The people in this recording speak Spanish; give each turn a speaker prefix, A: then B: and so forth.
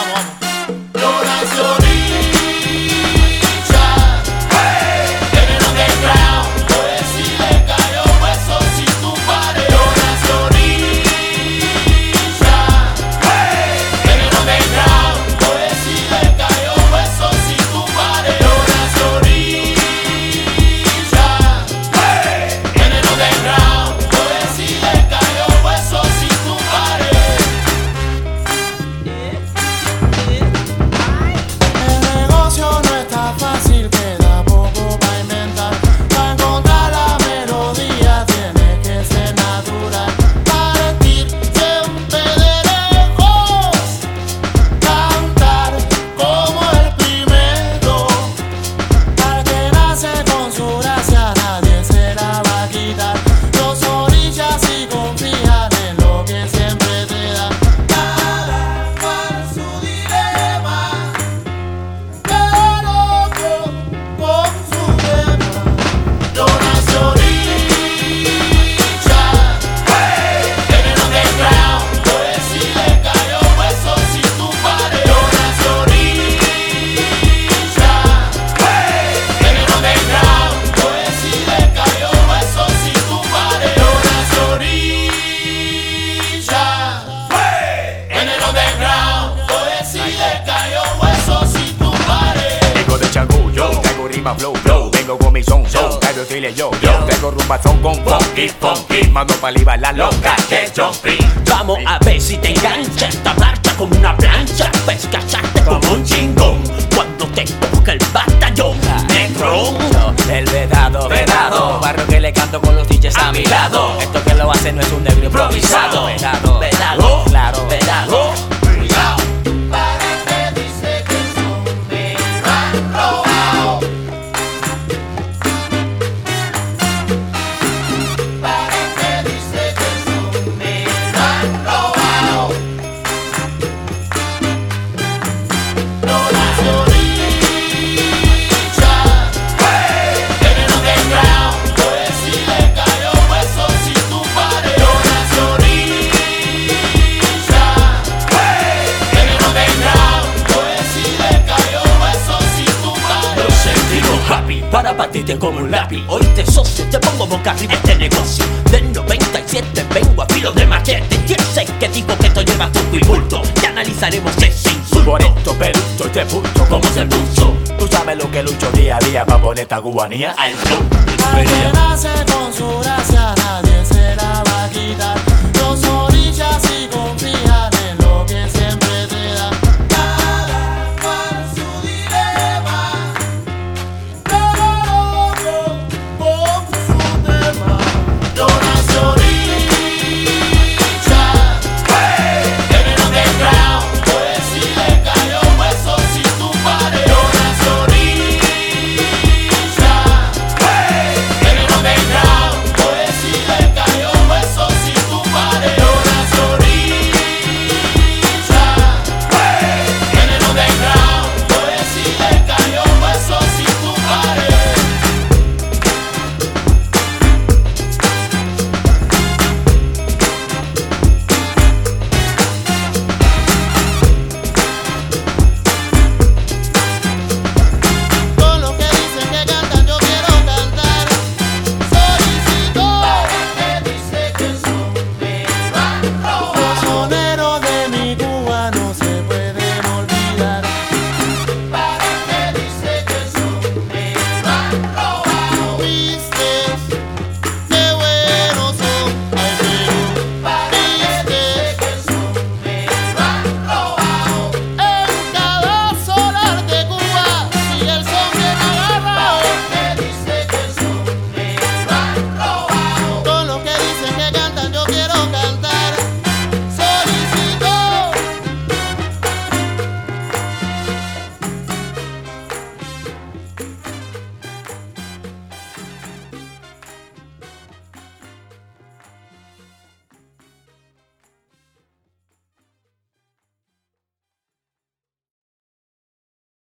A: Yo nací orilla, en el underground, pues si le cayó hueso sin tu pared. Yo nací orilla, en el underground, pues si le cayó hueso sin tu pared. Yo nací orilla, en el underground, pues si le cayó hueso sin tu pared. El negocio no está fácil, queda poco para inventar. Para encontrar la melodía tiene que ser natural. Partir siempre de lejos, cantar como el primero. Al que nace con su gracia nadie se la va a quitar. Los orillas y confían en lo que siempre te da. Cada cual su dilema, pero con su tema. Yo nací orilla, en el underground, pues si le cayó hueso sin tu pared. Yo nací orilla, en el underground, pues si le cayó hueso sin tu pared. Yo nací orilla, en el underground, pues si le cayó hueso sin tu pared.
B: Vengo de Changú, yo traigo rima flow, vengo con mi son, traigo estilo yo traigo rumbazón con funky, mando pa'l la loca que jumpy.
C: Vamos a ver si te engancha esta marcha como una plancha. Ves cacharte como un chingón cuando te toca el batallón negro.
B: El vedado, barro que le canto con los DJs a mi lado. Esto que lo hace no es un negro improvisado. Vedado, claro,
C: vedado.
A: Cuidado, para que dice que son me lo han robado. Para que dice que son me lo han robado. Yo nací orilla, en el underground, pues si le cayó hueso sin tu pared. Yo nací orilla, en el underground, pues si le cayó hueso sin tu pared.
C: Nos sentimos happy para batirte como un lápiz. Hoy te socio, te pongo boca arriba este negocio. Del 97 vengo a filo de machete. Yo sé que digo que esto lleva truco y bulto. Y analizaremos ese insulto.
B: por esto perucho y te punto como se puso. Tú sabes lo que lucho día a día pa' poner esta cubanía
C: al flow.
A: Al que nace con su